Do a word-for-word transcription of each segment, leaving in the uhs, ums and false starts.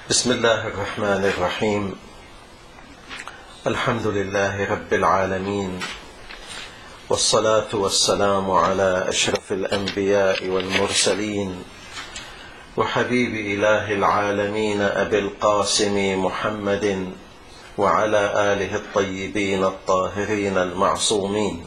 بسم الله الرحمن الرحيم. الحمد لله رب العالمين، والصلاة والسلام على أشرف الأنبياء والمرسلين وحبيب إله العالمين أبي القاسم محمد وعلى آله الطيبين الطاهرين المعصومين.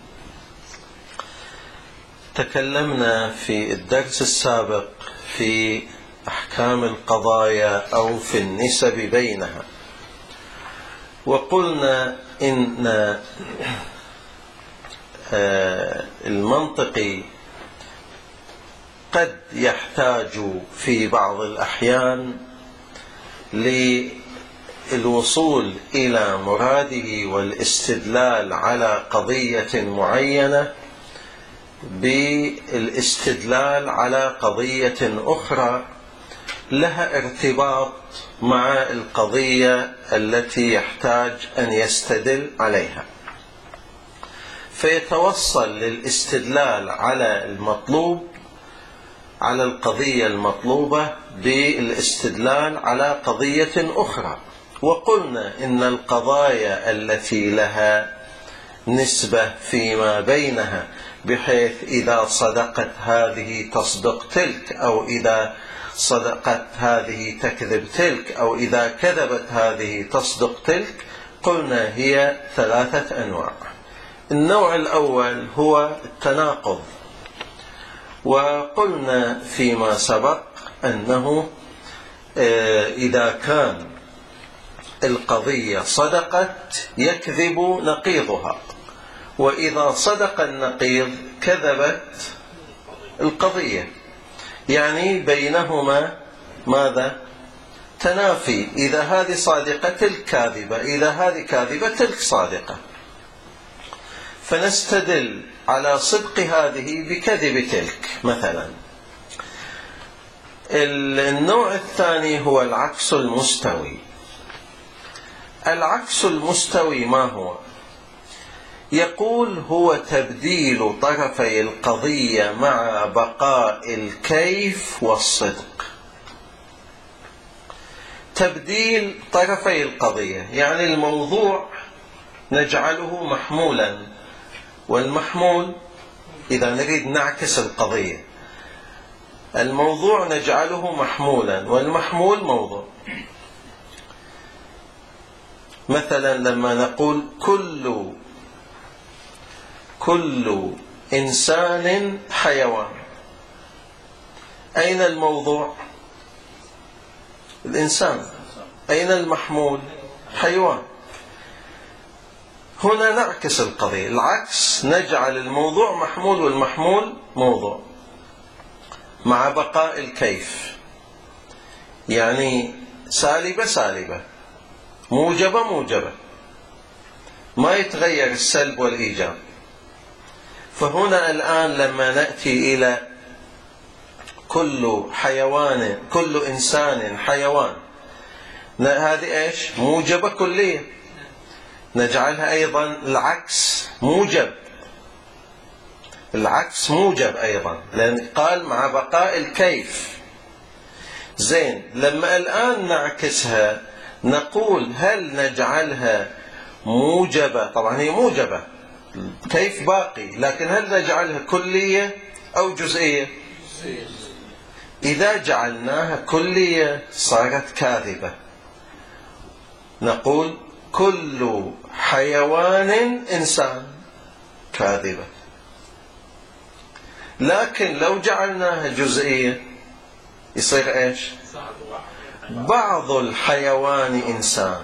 تكلمنا في الدرس السابق في أحكام القضايا أو في النسب بينها، وقلنا إن المنطقي قد يحتاج في بعض الأحيان للوصول إلى مراده والاستدلال على قضية معينة بالاستدلال على قضية أخرى لها ارتباط مع القضية التي يحتاج أن يستدل عليها، فيتوصل للاستدلال على المطلوب على القضية المطلوبة بالاستدلال على قضية أخرى. وقلنا إن القضايا التي لها نسبة فيما بينها، بحيث إذا صدقت هذه تصدق تلك، أو إذا صدقت هذه تكذب تلك، أو إذا كذبت هذه تصدق تلك، قلنا هي ثلاثة أنواع. النوع الأول هو التناقض، وقلنا فيما سبق أنه إذا كان القضية صدقت يكذب نقيضها، وإذا صدق النقيض كذبت القضية، يعني بينهما ماذا؟ تنافي. إذا هذه صادقة تلك كاذبة، إذا هذه كاذبة تلك صادقة، فنستدل على صدق هذه بكذب تلك مثلا. النوع الثاني هو العكس المستوي. العكس المستوي ما هو؟ يقول هو تبديل طرفي القضية مع بقاء الكيف والصدق. تبديل طرفي القضية يعني الموضوع نجعله محمولا، والمحمول إذا نريد نعكس القضية، الموضوع نجعله محمولا والمحمول موضوع. مثلا لما نقول كل كل إنسان حيوان، أين الموضوع؟ الإنسان. أين المحمول؟ حيوان. هنا نعكس القضية، العكس، نجعل الموضوع محمول والمحمول موضوع مع بقاء الكيف، يعني سالبة سالبة، موجبة موجبة، ما يتغير السلب والإيجاب. فهنا الآن لما نأتي إلى كل حيوان كل إنسان حيوان، هذه إيش؟ موجبة كلية، نجعلها أيضا العكس موجب، العكس موجب أيضا، لأن قال مع بقاء الكيف. زين، لما الآن نعكسها نقول هل نجعلها موجبة؟ طبعا هي موجبة، كيف باقي، لكن هل نجعلها كلية أو جزئية؟ إذا جعلناها كلية صارت كاذبة، نقول كل حيوان إنسان، كاذبة. لكن لو جعلناها جزئية يصير إيش؟ بعض الحيوان إنسان،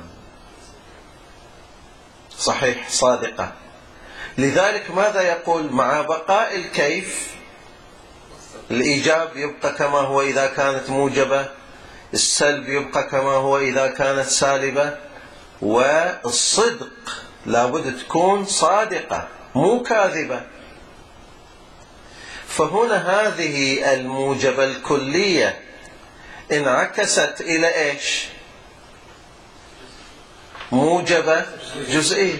صحيح، صادقة. لذلك ماذا يقول؟ مع بقاء الكيف الإيجاب يبقى كما هو إذا كانت موجبة، السلب يبقى كما هو إذا كانت سالبة، والصدق لابد تكون صادقة مو كاذبة. فهنا هذه الموجبة الكلية انعكست إلى إيش؟ موجبة جزئية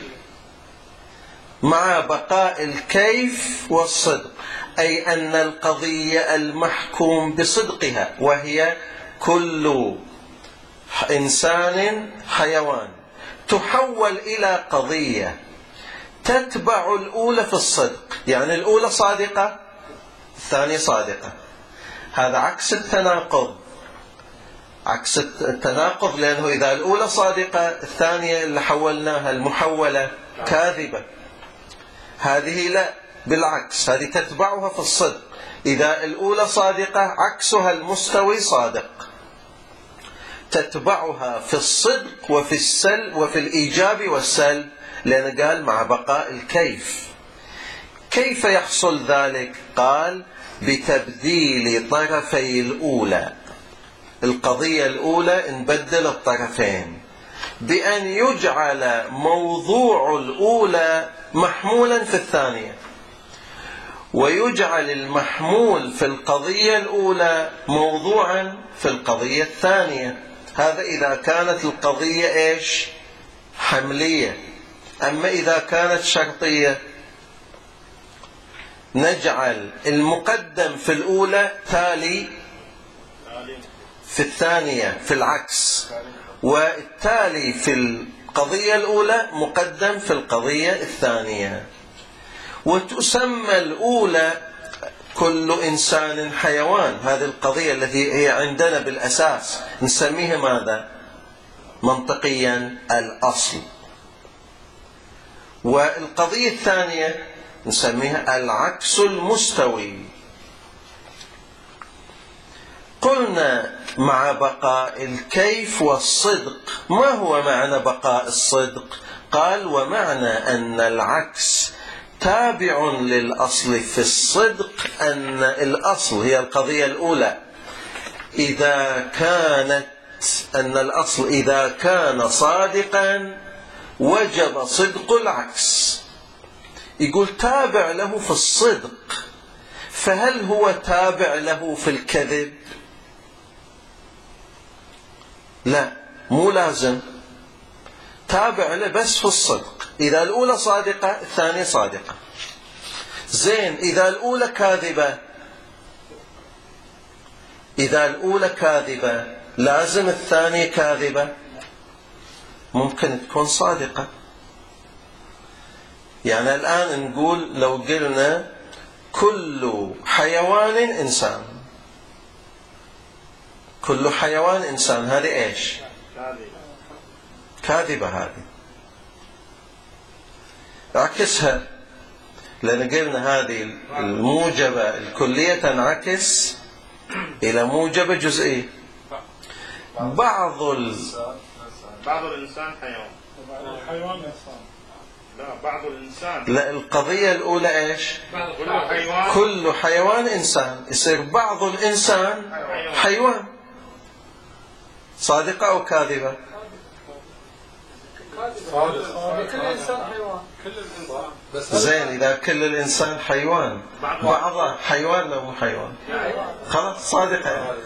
مع بقاء الكيف والصدق، أي أن القضية المحكوم بصدقها وهي كل إنسان حيوان تحول إلى قضية تتبع الأولى في الصدق، يعني الأولى صادقة الثانية صادقة. هذا عكس التناقض، عكس التناقض، لأنه إذا الأولى صادقة الثانية اللي حولناها المحولة كاذبة. هذه لا، بالعكس، هذه تتبعها في الصدق. إذا الأولى صادقة عكسها المستوي صادق، تتبعها في الصدق وفي السلب وفي الإيجاب والسلب، لأن قال مع بقاء الكيف. كيف يحصل ذلك؟ قال بتبديل طرفي الأولى. القضية الأولى نبدل الطرفين بأن يجعل موضوع الأولى محمولا في الثانية، ويجعل المحمول في القضية الأولى موضوعا في القضية الثانية. هذا إذا كانت القضية إيش؟ حملية. أما إذا كانت شرطية نجعل المقدم في الأولى تالي في الثانية في العكس، والتالي في القضية الأولى مقدم في القضية الثانية. وتسمى الأولى كل إنسان حيوان. هذه القضية التي هي عندنا بالأساس نسميها ماذا منطقيا؟ الأصل. والقضية الثانية نسميها العكس المستوي. قلنا مع بقاء الكيف والصدق. ما هو معنى بقاء الصدق؟ قال ومعنى أن العكس تابع للأصل في الصدق، أن الأصل هي القضية الأولى إذا كانت أن الأصل إذا كان صادقا وجب صدق العكس. يقول تابع له في الصدق، فهل هو تابع له في الكذب؟ لا، مو لازم. تابع له بس في الصدق. إذا الأولى صادقة الثانية صادقة. زين، إذا الأولى كاذبة، إذا الأولى كاذبة لازم الثانية كاذبة؟ ممكن تكون صادقة. يعني الآن نقول لو قلنا كل حيوان إنسان، كل حيوان إنسان، هذه إيش؟ كاذبة. هذه عكسها، لأن قلنا هذه الموجبة الكلية تنعكس إلى موجبة جزئية. بعض ال... بعض الإنسان حيوان. الحيوان إنسان. لا، بعض الإنسان. لا، القضية الأولى إيش؟ كل حيوان. كل حيوان إنسان. يصير بعض الإنسان حيوان. صادقة أو كاذبة؟ كل الإنسان حيوان. كل الإنسان. زين، إذا كل الإنسان حيوان بعضه حيوان لو مو حيوان خلاص صادقة.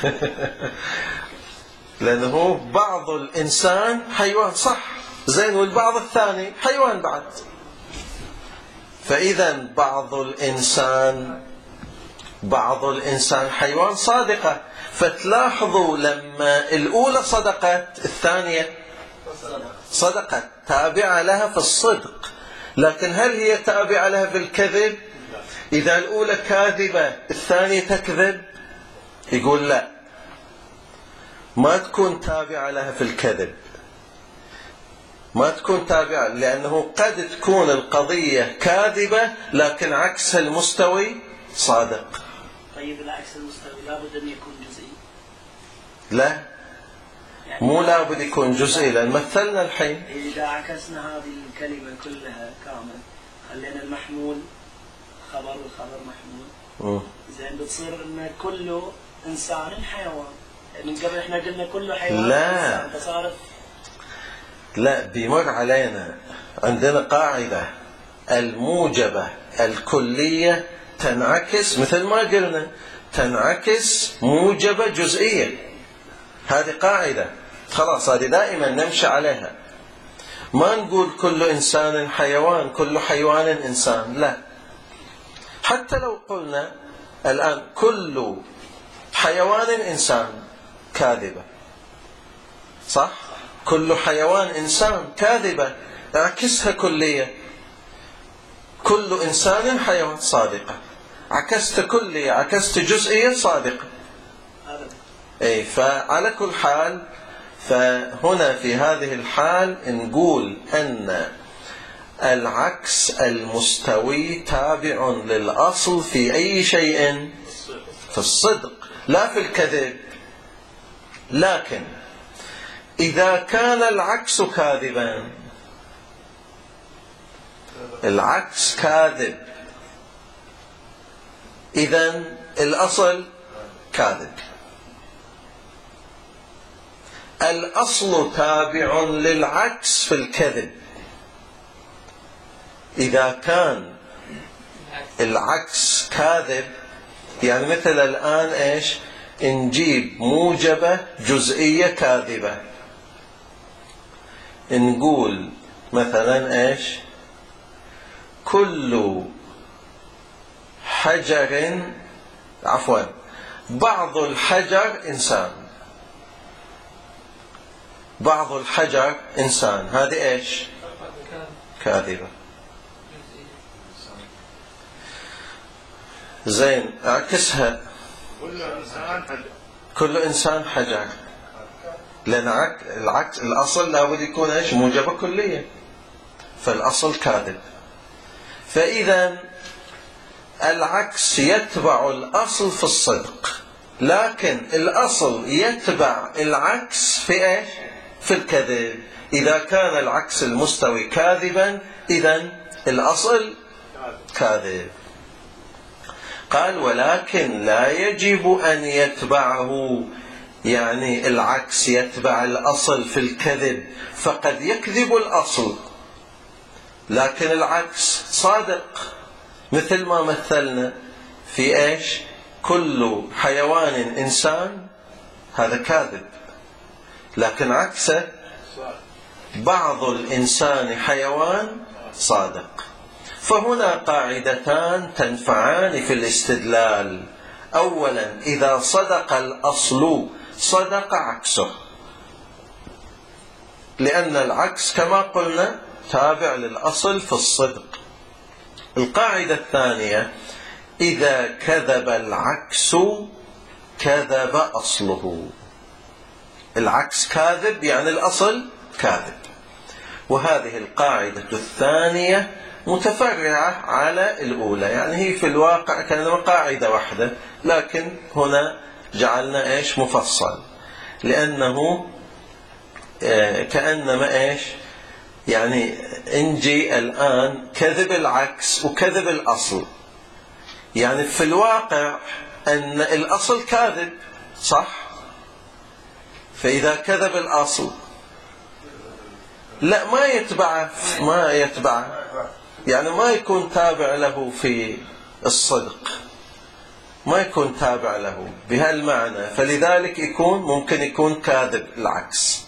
لأنه بعض الإنسان حيوان صح، زين، والبعض الثاني حيوان بعد. فإذا بعض الإنسان بعض الإنسان حيوان صادقة. فتلاحظوا لما الأولى صدقت الثانية صدقت، تابعة لها في الصدق. لكن هل هي تابعة لها في الكذب؟ إذا الأولى كاذبة الثانية تكذب؟ يقول لا، ما تكون تابعة لها في الكذب، ما تكون تابعة، لأنه قد تكون القضية كاذبة لكن عكسها المستوي صادق. طيب العكس المستوي لابد أن يكون جزئي؟ لا، مو لابد يكون جزئي، لأن مثلنا الحين إذا عكسنا هذه الكلمة كلها كامل، خلينا المحمول خبر والخبر محمول، زين بتصير إن كل إنسان حيوان. من قبل إحنا قلنا كل حيوان لا إنسان، فصارت لا بيمر علينا عندنا قاعدة الموجبة الكلية تنعكس، مثل ما قلنا تنعكس موجبة جزئية. هذه قاعدة خلاص، هذه دائما نمشي عليها. ما نقول كل إنسان حيوان كل حيوان إنسان، لا. حتى لو قلنا الآن كل حيوان إنسان كاذبة، صح؟ كل حيوان إنسان كاذبة، اعكسها كلية. كل إنسان حيوان صادقة، عكست كلية، عكست جزئية صادقة. أي فعلى كل حال، فهنا في هذه الحال نقول أن العكس المستوي تابع للأصل في أي شيء؟ في الصدق لا في الكذب. لكن إذا كان العكس كاذبا، العكس كاذب، إذن الأصل كاذب. الأصل تابع للعكس في الكذب. إذا كان العكس كاذب، يعني مثل الآن إيش؟ نجيب موجبة جزئية كاذبة، نقول مثلا إيش؟ كل حجر، عفوا بعض الحجر إنسان، بعض الحجر إنسان، هذه إيش؟ كاذبة. زين، اعكسها. كل إنسان حجر. كل إنسان حجر، لأن العكس الأصل لابد يكون إيش؟ موجبة كلية، فالأصل كاذب. فإذا العكس يتبع الأصل في الصدق، لكن الأصل يتبع العكس في إيش؟ في الكذب. إذا كان العكس المستوي كاذبا، إذن الأصل كاذب. قال ولكن لا يجب أن يتبعه، يعني العكس يتبع الأصل في الكذب، فقد يكذب الأصل لكن العكس صادق، مثل ما مثلنا في إيش؟ كل حيوان إنسان، هذا كاذب، لكن عكسه بعض الإنسان حيوان صادق. فهنا قاعدتان تنفعان في الاستدلال. أولا، إذا صدق الأصل صدق عكسه، لأن العكس كما قلنا تابع للأصل في الصدق. القاعدة الثانية، إذا كذب العكس كذب أصله. العكس كاذب يعني الأصل كاذب. وهذه القاعدة الثانية متفرعة على الأولى، يعني هي في الواقع كانت قاعدة واحدة، لكن هنا جعلنا إيش؟ مفصل، لأنه كأنما إيش؟ يعني انجي الآن كذب العكس وكذب الأصل، يعني في الواقع أن الأصل كاذب، صح؟ فإذا كذب الأصل لا ما يتبعه، ما يتبعه، يعني ما يكون تابع له في الصدق، ما يكون تابع له بهالمعنى، فلذلك يكون ممكن يكون كاذب العكس،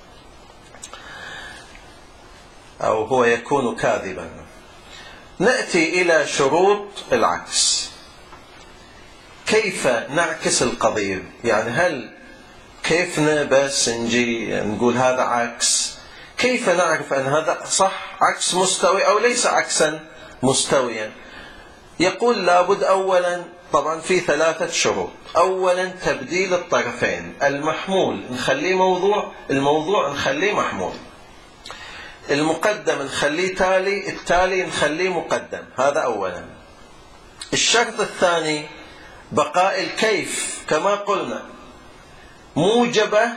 أو هو يكون كاذبا. نأتي إلى شروط العكس. كيف نعكس القضية؟ يعني هل كيفنا بس نجي نقول هذا عكس؟ كيف نعرف أن هذا صح عكس مستوي أو ليس عكسا مستويا؟ يقول لابد أولا، طبعا في ثلاثة شروط. أولا تبديل الطرفين، المحمول نخليه موضوع، الموضوع نخليه محمول، المقدم نخليه تالي، التالي نخليه مقدم، هذا أولا. الشرط الثاني بقاء الكيف كما قلنا، موجبة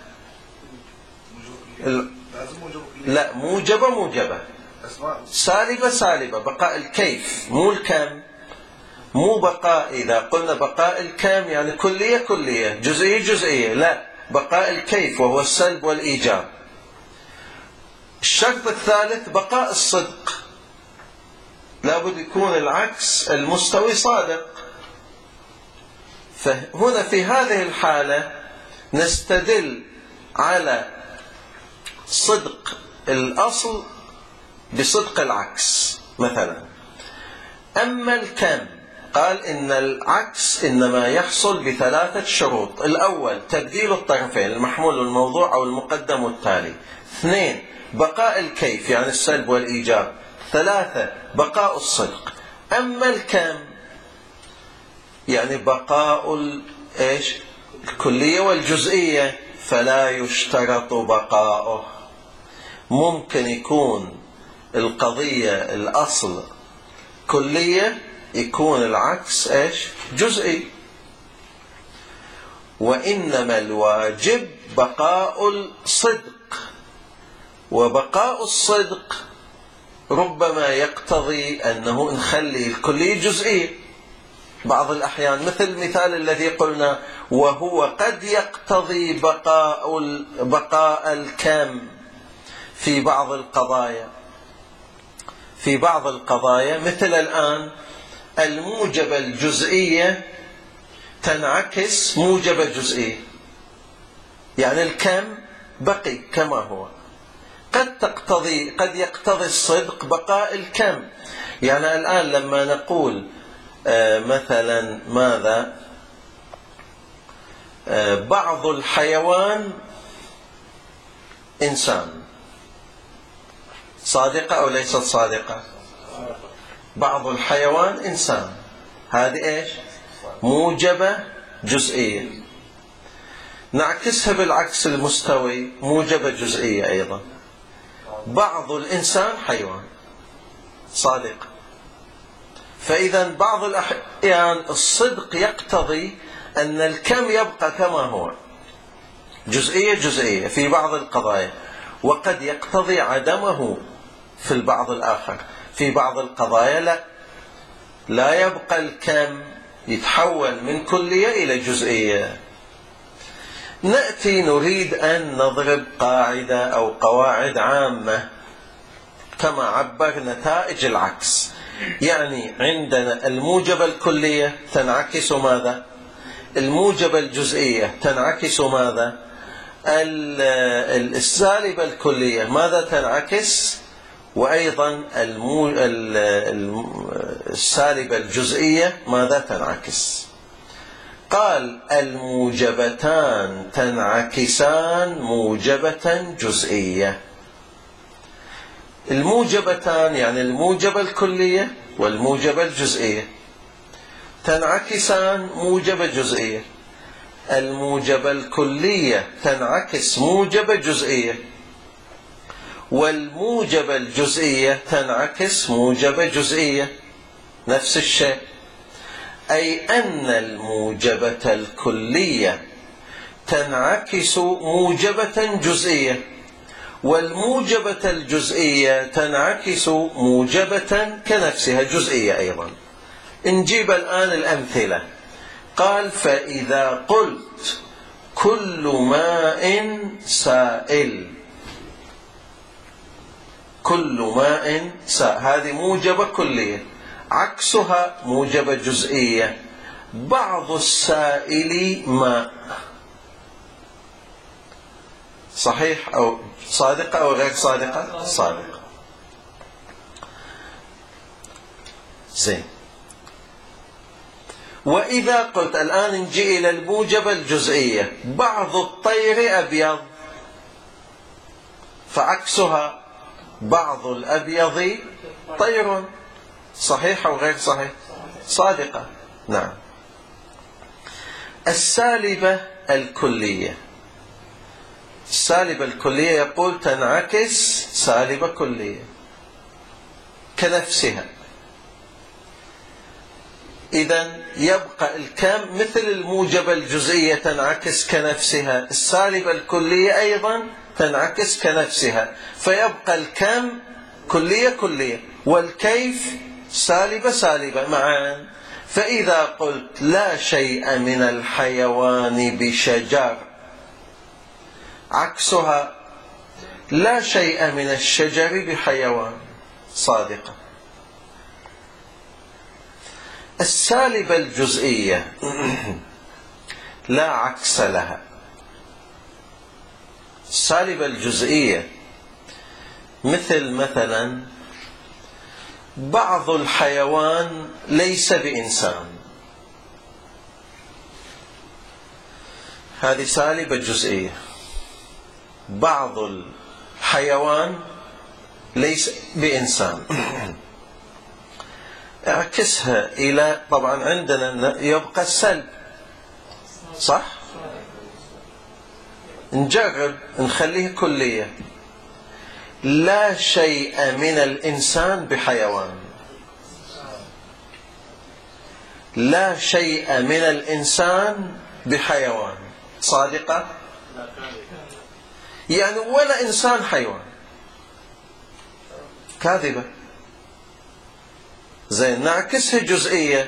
لا موجبة موجبة، سالبة سالبة، بقاء الكيف مو الكم، مو بقاء. إذا قلنا بقاء الكم يعني كلية كلية، جزئية جزئية، لا، بقاء الكيف وهو السلب والإيجاب. الشرط الثالث بقاء الصدق، لابد يكون العكس المستوي صادق. فهنا في هذه الحالة نستدل على صدق الأصل بصدق العكس مثلا. أما الكم قال إن العكس إنما يحصل بثلاثة شروط. الأول تبديل الطرفين المحمول والموضوع أو المقدم والتالي. اثنين بقاء الكيف يعني السلب والإيجاب. ثلاثة بقاء الصدق. أما الكم يعني بقاء إيش الكلية والجزئية فلا يشترط بقاؤه. ممكن يكون القضية الأصل كلية يكون العكس إيش جزئي. وإنما الواجب بقاء الصدق، وبقاء الصدق ربما يقتضي أنه نخلي الكلية جزئية بعض الأحيان، مثل المثال الذي قلنا وهو قد يقتضي بقاء بقاء الكم في بعض القضايا. في بعض القضايا مثل الآن الموجبة الجزئية تنعكس موجبة جزئية، يعني الكم بقي كما هو. قد تقتضي قد يقتضي الصدق بقاء الكم. يعني الآن لما نقول آه مثلا ماذا آه بعض الحيوان إنسان، صادقة أو ليست صادقة؟ بعض الحيوان إنسان، هذه إيش موجبة جزئية. نعكسها بالعكس المستوي موجبة جزئية أيضا. بعض الإنسان حيوان صادق. فإذا بعض الأحيان الصدق يقتضي أن الكم يبقى كما هو جزئية جزئية في بعض القضايا، وقد يقتضي عدمه في البعض الآخر. في بعض القضايا لا لا يبقى الكم، يتحول من كلية إلى جزئية. نأتي نريد أن نضرب قاعدة أو قواعد عامة كما عبر نتائج العكس. يعني عندنا الموجبة الكلية تنعكس ماذا؟ الموجبة الجزئية تنعكس ماذا؟ السالبة الكلية ماذا تنعكس؟ وأيضا السالبة الجزئية ماذا تنعكس؟ قال الموجبتان تنعكسان موجبة جزئية. الموجبتان يعني الموجبة الكلية والموجبة الجزئية تنعكسان موجبة جزئية. الموجبة الكلية تنعكس موجبة جزئية، والموجبة الجزئية تنعكس موجبة جزئية، نفس الشيء. أي أن الموجبة الكلية تنعكس موجبة جزئية، والموجبة الجزئية تنعكس موجبة كنفسها جزئية أيضا. نجيب الآن الأمثلة. قال فإذا قلت كل ماء سائل، كل ماء سائل هذه موجبة كلية، عكسها موجبة جزئية. بعض السائل ماء، صحيح أو صادقة أو غير صادقة؟ صادقة. زين. وإذا قلت الآن نجي إلى الموجبة الجزئية، بعض الطير أبيض، فعكسها بعض الأبيض طير، صحيح أو غير صحيح؟ صادقة. نعم. السالبة الكلية، السالبة الكلية يقول تنعكس سالبة كلية كنفسها. إذن يبقى الكم مثل الموجبة الجزئية تنعكس كنفسها، السالبة الكلية أيضا تنعكس كنفسها، فيبقى الكم كلية كلية والكيف سالبة سالبة معا. فإذا قلت لا شيء من الحيوان بشجر، عكسها لا شيء من الشجر بحيوان، صادقة. السالبة الجزئية لا عكس لها. السالبة الجزئية مثل مثلا بعض الحيوان ليس بإنسان، هذه سالبة جزئية. بعض الحيوان ليس بإنسان، اعكسها إلى، طبعا عندنا يبقى السلب، صح؟ نجرب نخليه كلية. لا شيء من الإنسان بحيوان، لا شيء من الإنسان بحيوان، صادقة؟ يعني ولا إنسان حيوان، كاذبة. زين، نعكسها جزئية.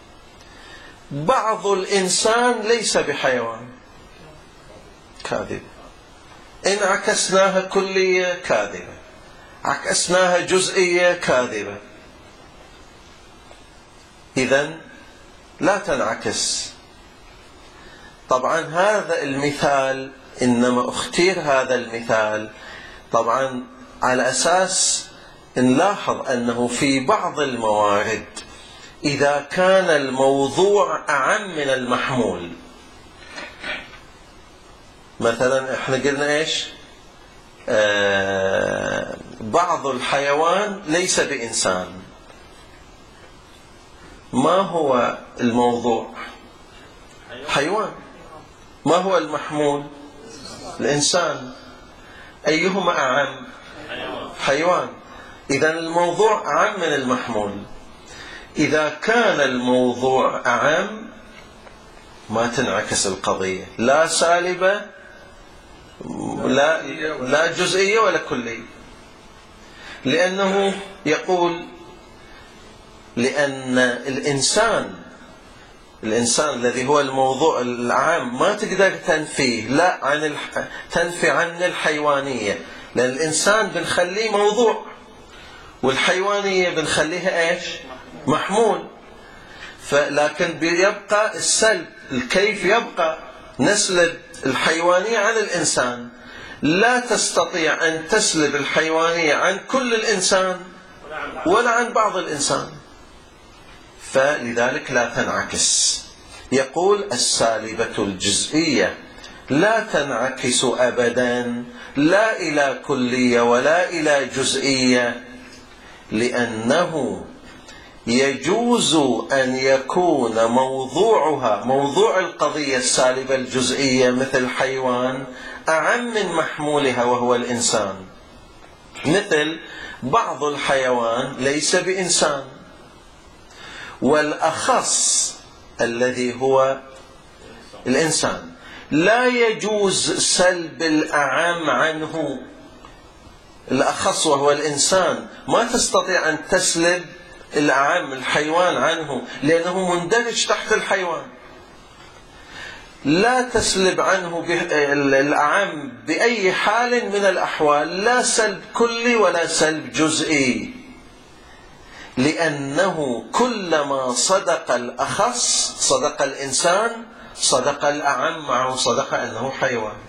بعض الإنسان ليس بحيوان، كاذبة. إن عكسناها كلية كاذبة، عكسناها جزئية كاذبة. إذن لا تنعكس. طبعا هذا المثال، إنما اختير هذا المثال طبعا على أساس نلاحظ أنه في بعض الموارد إذا كان الموضوع أعم من المحمول، مثلا احنا قلنا ايش؟ آه بعض الحيوان ليس بإنسان. ما هو الموضوع؟ حيوان. ما هو المحمول؟ الإنسان. أيهما أعم؟ حيوان. إذن الموضوع أعم من المحمول. إذا كان الموضوع أعم ما تنعكس القضية، لا سالبة لا, لا جزئية ولا كلية، لأنه يقول لأن الإنسان الإنسان الذي هو الموضوع العام ما تقدر تنفيه، لا عن الح... تنفي عن الحيوانية، لأن الإنسان بنخليه موضوع والحيوانية بنخليها إيش؟ محمول. فلكن بيبقى السلب، الكيف يبقى، نسلب الحيوانية عن الإنسان. لا تستطيع أن تسلب الحيوانية عن كل الإنسان ولا عن بعض الإنسان، فلذلك لا تنعكس. يقول السالبة الجزئية لا تنعكس أبدا، لا إلى كلية ولا إلى جزئية، لأنه يجوز أن يكون موضوعها، موضوع القضية السالبة الجزئية مثل الحيوان، أعم من محمولها وهو الإنسان. مثل بعض الحيوان ليس بإنسان، والأخص الذي هو الإنسان لا يجوز سلب الأعم عنه. الأخص وهو الإنسان ما تستطيع أن تسلب الأعم الحيوان عنه، لأنه مندرج تحت الحيوان. لا تسلب عنه الأعم بأي حال من الأحوال، لا سلب كلي ولا سلب جزئي، لأنه كلما صدق الأخص صدق الإنسان، صدق الأعم معه، صدق أنه حيوان.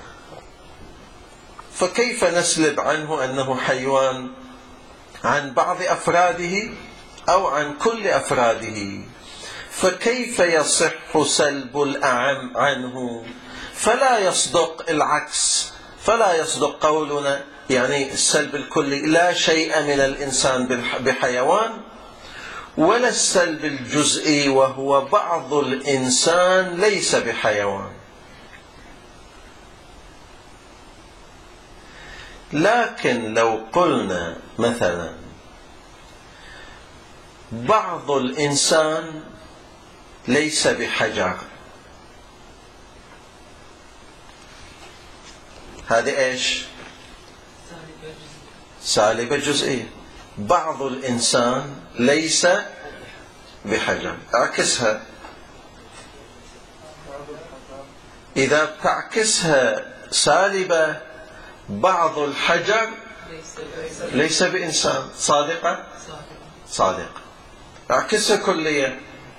فكيف نسلب عنه أنه حيوان عن بعض أفراده أو عن كل أفراده؟ فكيف يصح سلب الأعم عنه؟ فلا يصدق العكس، فلا يصدق قولنا يعني السلب الكلي لا شيء من الإنسان بحيوان، ولا السلب الجزئي وهو بعض الإنسان ليس بحيوان. لكن لو قلنا مثلا بعض الإنسان ليس بحجر، هذه إيش؟ سالبة جزئية. بعض الإنسان ليس بحجر، اعكسها. إذا بتعكسها سالبة بعض الحجر ليس بإنسان، صادقة؟ صادقة. اعكسها كلية،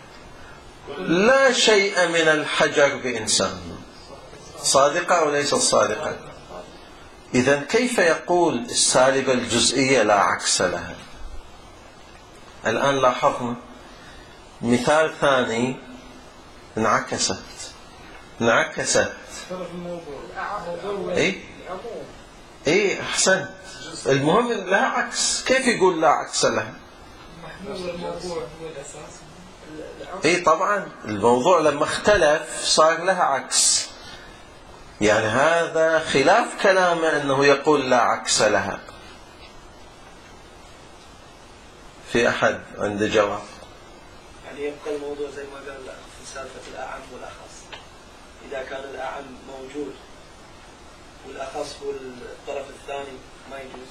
لا شيء من الحجر بإنسان، صادقة أو ليست صادقة؟ إذن كيف يقول السالبة الجزئية لا عكس لها؟ الآن لاحظنا مثال ثاني انعكست. انعكست. ايه ايه احسنت. المهم لها عكس. كيف يقول لا عكس لها؟ ايه طبعا الموضوع لما اختلف صار لها عكس. يعني هذا خلاف كلامه انه يقول لا عكس لها. في احد عنده جواب؟ يعني يبقى الموضوع زي ما قال في سالفة الأعم والأخص. إذا كان الأعم موجود والأخص هو الطرف الثاني ما يجوز.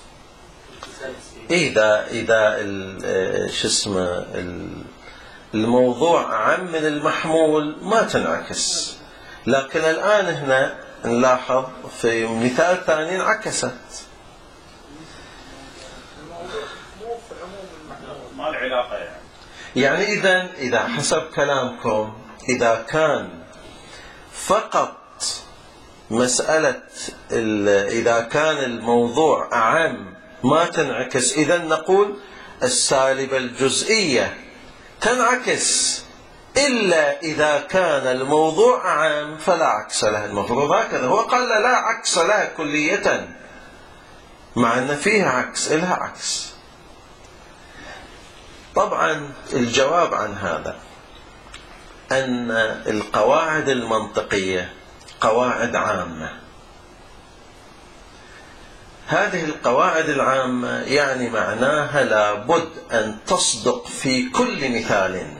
إذا إذا شو اسمه الموضوع عام من المحمول ما تنعكس. لكن الآن هنا نلاحظ في مثال ثاني انعكست. ما العلاقة يعني؟ يعني إذا إذا حسب كلامكم إذا كان فقط مسألة إذا كان الموضوع أعم ما تنعكس، إذا نقول السالبة الجزئية تنعكس، إلا إذا كان الموضوع عام فلا عكس لها. المفروض هكذا. هو قال لا عكس لها كلية، مع أن فيها عكس، إلها عكس. طبعا الجواب عن هذا أن القواعد المنطقية قواعد عامة. هذه القواعد العامة يعني معناها لابد أن تصدق في كل مثال.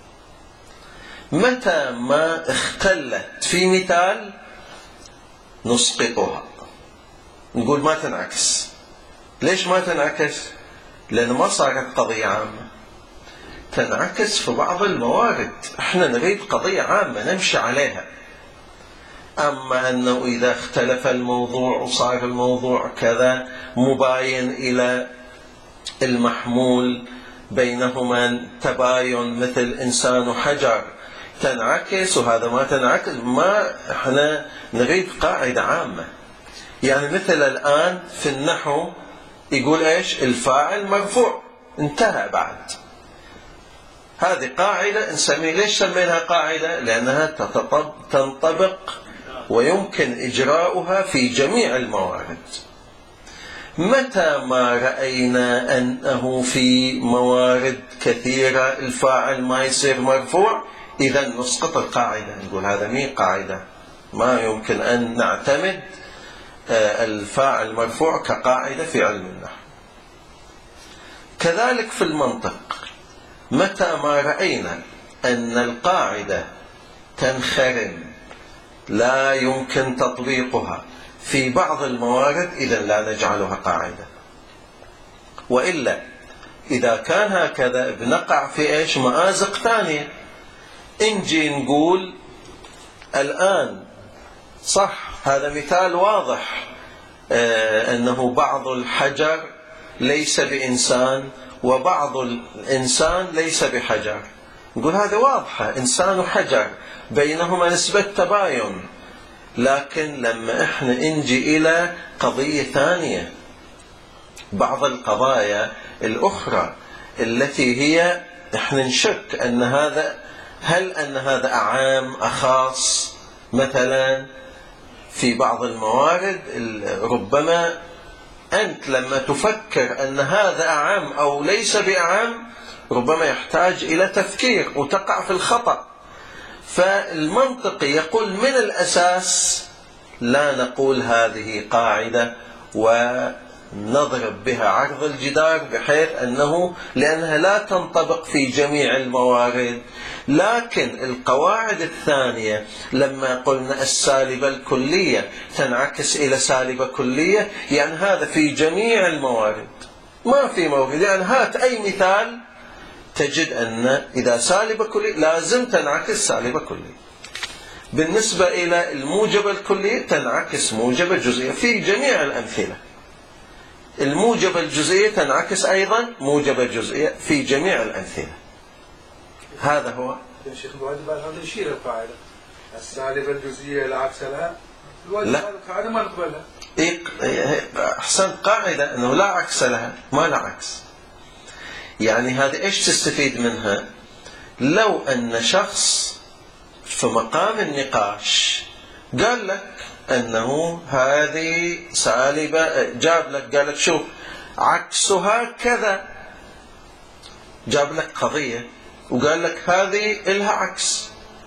متى ما اختلت في مثال نسقطها، نقول ما تنعكس. ليش ما تنعكس؟ لأن ما صارت قضية عامة. تنعكس في بعض الموارد. احنا نريد قضية عامة نمشي عليها. أما أنه إذا اختلف الموضوع وصار الموضوع كذا مباين إلى المحمول بينهما تباين مثل إنسان وحجر تنعكس وهذا ما تنعكس، ما احنا نريد قاعدة عامة. يعني مثل الآن في النحو يقول إيش؟ الفاعل مرفوع، انتهى بعد. هذه قاعدة نسميها. ليش سميناها قاعدة؟ لأنها تنطبق ويمكن إجراؤها في جميع الموارد. متى ما رأينا أنه في موارد كثيرة الفاعل ما يصير مرفوع، إذا نسقط القاعدة، نقول هذا مي قاعدة، ما يمكن أن نعتمد الفاعل مرفوع كقاعدة في علم النحو. كذلك في المنطق، متى ما رأينا أن القاعدة تنخرم لا يمكن تطبيقها في بعض الموارد، إذن لا نجعلها قاعدة. وإلا إذا كان هكذا بنقع في إيش؟ مآزق ثانية. نجي نقول الآن صح هذا مثال واضح آه أنه بعض الحجر ليس بإنسان وبعض الإنسان ليس بحجر. نقول هذا واضحة، إنسان وحجر بينهما نسبة تباين. لكن لما إحنا نجي إلى قضية ثانية، بعض القضايا الأخرى التي هي إحنا نشك أن هذا، هل أن هذا أعام أخاص مثلا في بعض الموارد، ربما أنت لما تفكر أن هذا أعام أو ليس بأعام ربما يحتاج إلى تفكير وتقع في الخطأ. فالمنطقي يقول من الأساس لا نقول هذه قاعدة ونضرب بها عرض الجدار، بحيث أنه لأنها لا تنطبق في جميع الموارد. لكن القواعد الثانية لما قلنا السالبة الكلية تنعكس إلى سالبة كلية، يعني هذا في جميع الموارد، ما في مورد. يعني هات أي مثال تجد أن إذا سالبة كلية لازم تنعكس سالبة كلية. بالنسبة إلى الموجبة الكلية تنعكس موجبة جزئية في جميع الأمثلة. الموجبة الجزئية تنعكس أيضا موجبة جزئية في جميع الأمثلة. هذا هو يا شيخ الواجب هذا يشير القاعدة السالبة الجزئية لا عكس لها. الواجب هذه القاعدة ما نقبلها. إيه أحسن قاعدة أنه لا عكس لها، ما لا عكس. يعني هذا إيش تستفيد منها؟ لو أن شخص في مقام النقاش قال لك أنه هذه سالبة، جاب لك قال لك شوف عكسها كذا، جاب لك قضية وقال لك هذه إلها عكس،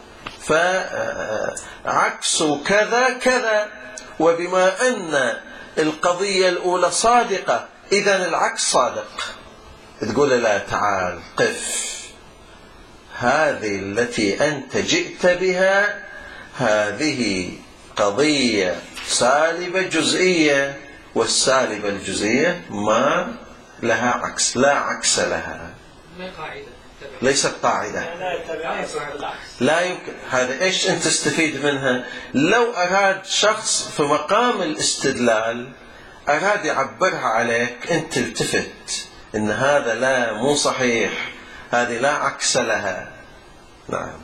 فعكس كذا كذا، وبما أن القضية الأولى صادقة إذن العكس صادق. تقول لا تعال قف، هذه التي أنت جئت بها هذه قضية سالبة جزئية، والسالبة الجزئية ما لها عكس، لا عكس لها، ليست قاعدة، لا يمكن. هذا إيش أنت تستفيد منها؟ لو أراد شخص في مقام الاستدلال أراد يعبرها عليك، أنت التفت إن هذا لا مو صحيح، هذه لا عكس لها. نعم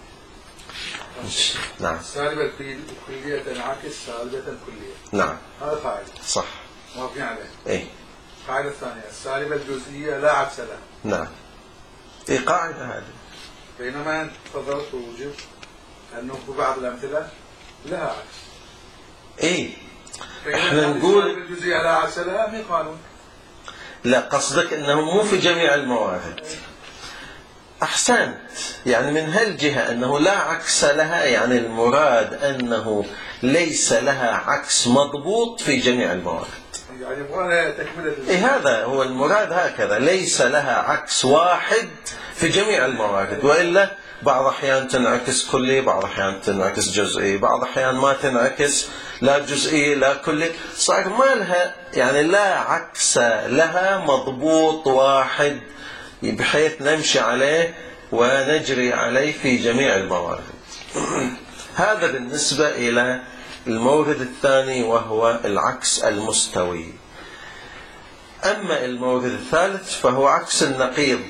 نعم. السالبة الكلية تنعكس سالبة كلية. نعم هذا قاعدة صح موافقين عليه. إيه. القاعدة الثانية السالبة الجزئية لا عكس لها. نعم إيه قاعدة هذه. بينما أنت تفضلت ووجد أنه في بعض الأمثلة لها عكس. إيه إحنا نقول السالبة الجزئية لا عكس لها من قانون. لا قصدك أنه مو في جميع الموارد. أحسنت، يعني من هالجهة أنه لا عكس لها، يعني المراد أنه ليس لها عكس مضبوط في جميع الموارد. يعني يبغى تكملة. إيه هذا هو المراد، هكذا ليس لها عكس واحد في جميع الموارد، وإلا بعض أحيان تنعكس كلي، بعض أحيان تنعكس جزئي، بعض أحيان ما تنعكس لا جزئي لا كلي، صار ما لها يعني لا عكس لها مضبوط واحد بحيث نمشي عليه ونجري عليه في جميع الموارد. هذا بالنسبة إلى المورد الثاني وهو العكس المستوي. أما المورد الثالث فهو عكس النقيض.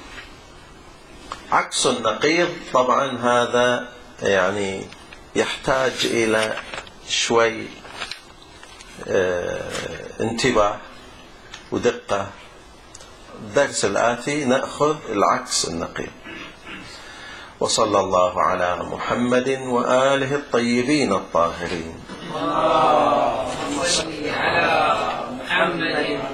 عكس النقيض طبعا هذا يعني يحتاج إلى شوي اه انتباه ودقة. الدرس الآتي نأخذ العكس النقيض. وصلى الله على محمد وآله الطيبين الطاهرين. اللهم صل على محمد